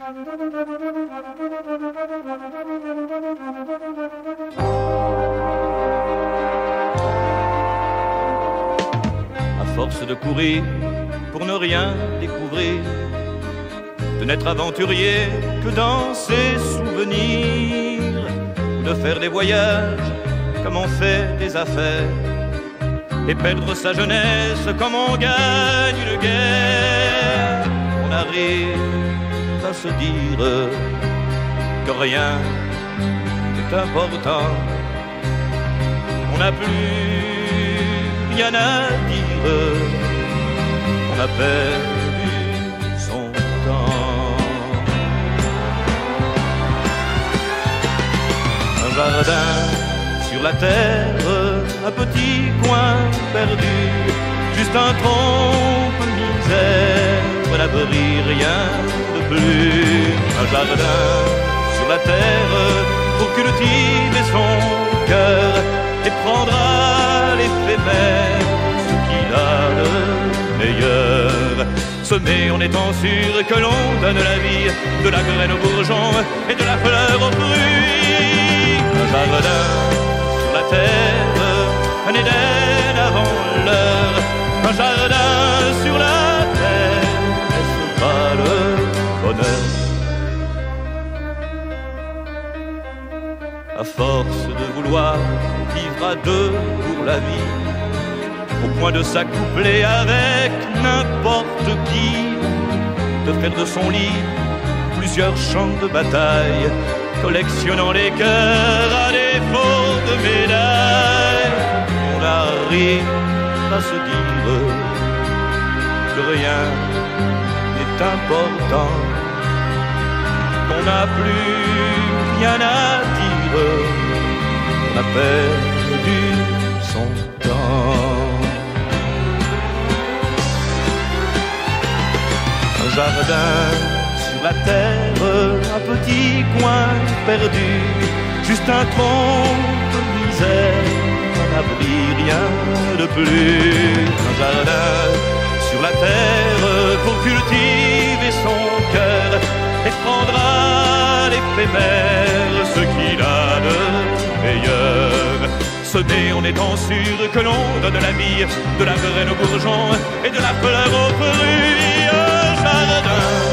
À force de courir pour ne rien découvrir, de n'être aventurier que dans ses souvenirs, de faire des voyages comme on fait des affaires, et perdre sa jeunesse comme on gagne une guerre. On arrive à se dire que rien n'est important, on n'a plus rien à dire, on a perdu son temps. Un jardin sur la terre, un petit coin perdu, juste un trompe-misère, on n'abri rien de plus. Un jardin sur la terre pour cultiver son cœur et prendre à l'éphémère ce qu'il a de meilleur. Semer en étant sûr que l'on donne la vie, de la graine au bourgeon et de la fleur aux fruits. Un jardin sur la terre, un Éden avant l'heure. Un jardin sur la terre, n'est-ce pas le bonheur? À force de vouloir vivre à deux pour la vie, au point de s'accoupler avec n'importe qui, de faire de son lit plusieurs champs de bataille, collectionnant les cœurs à défaut de médailles. On arrive à se dire que rien n'est important, qu'on n'a plus rien à dire, on a perdu son temps. Un jardin sur la terre, un petit coin perdu, juste un trompe-misère, un abri, rien de plus. Un jardin sur la terre pour cultiver son cœur et prendre à l'éphémère ce qu'il a de meilleur. Semer en étant sûr que l'on donne la vie, de la graine au bourgeon et de la fleur aux fruits. Un jardin